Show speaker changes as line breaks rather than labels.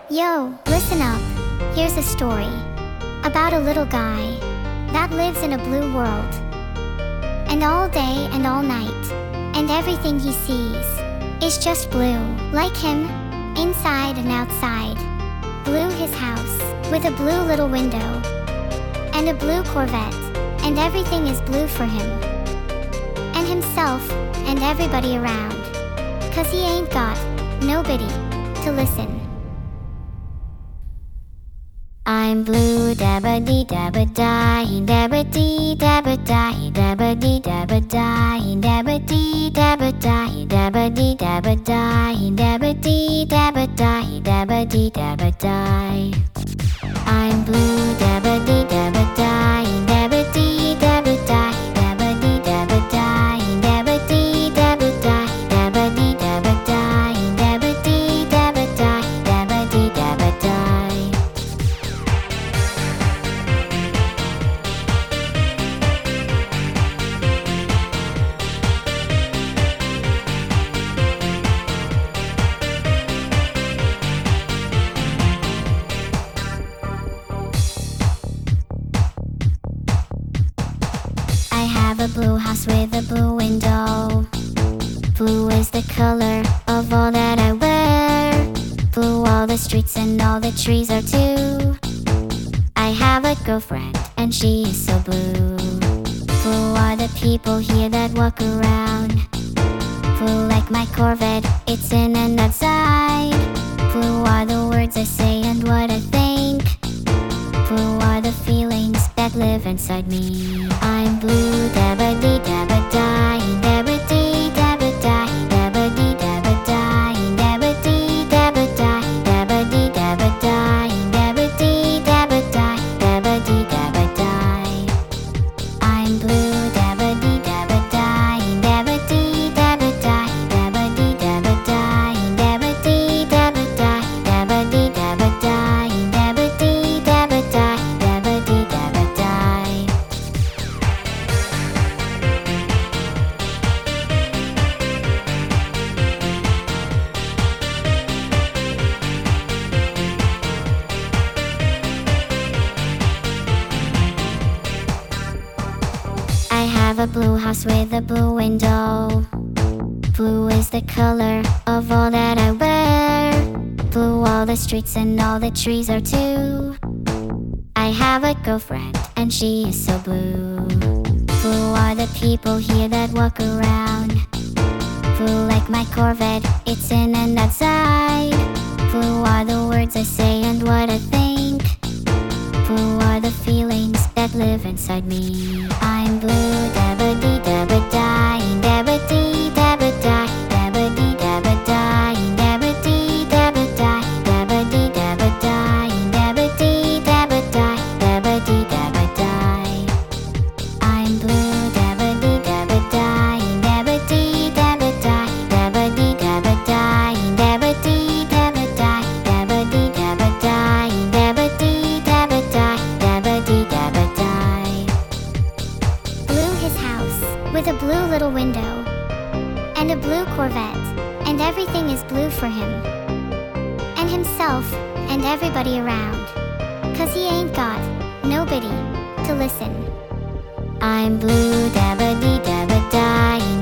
Yo, listen up. Here's a story about a little guy that lives in a blue world. And all day and all night, and everything he sees is just blue. Like him, inside and outside. Blue his house, with a blue little window, and a blue Corvette, and everything is blue for him. And himself, and everybody around. 'Cause he ain't got nobody to listen. I'm blue, dabba dee dabba die, dabba dee dabba die, dabba dee dabba die, dabba dee dabba die, dabba dee dabba die, dabba dee dabba die, dabba dee dabba die. I'm blue, dabba dee dabba die, dabba dee dabba die, dabba dee dabba die, dabba dee dabba die, dabba dee dabba die, dabba dee dabba die, dabba dee dabba die. I have a blue house with a blue window. Blue is the color of all that I wear. Blue all the streets and all the trees are too. I have a girlfriend and she is so blue. Blue are the people here that walk around. Blue like my Corvette, it's in and outside. Blue are the words I say and what I think. Blue are the feelings that live inside me. I'm blue, dabba dee dabba die, dabba dee dabba die, dabba dee dabba die, dabba dee dabba die, dabba dee dabba die, dabba dee dabba die, dabba dee dabba die. I'm blue, dabba dee dabba die, dabba dee dabba die, dabba dee dabba die, dabba dee dabba die, dabba dee dabba die, dabba dee dabba die, dabba dee dabba die. I have a blue house with a blue window. Blue is the color of all that I wear. Blue all the streets and all the trees are too. I have a girlfriend and she is so blue. Blue are the people here that walk around. Blue like my Corvette, it's in and outside. Blue are the words I say and what I think. Blue are the feelings that live inside me. I'm blue, dabba dee dabba die, dabba dee dabba die, dabba dee dabba die, dabba dee dabba die, dabba dee dabba die, dabba dee dabba die, dabba dee dabba die. I'm blue, dabba dee dabba die, dabba dee dabba die, dabba dee dabba die, dabba dee dabba die, dabba dee dabba die, dabba dee dabba die, dabba dee dabba die. Blue his house, with a blue little window, and a blue Corvette, and everything is blue for him. And himself, and everybody around. 'Cause he ain't got nobody to listen. I'm blue, dabba dee dabba die,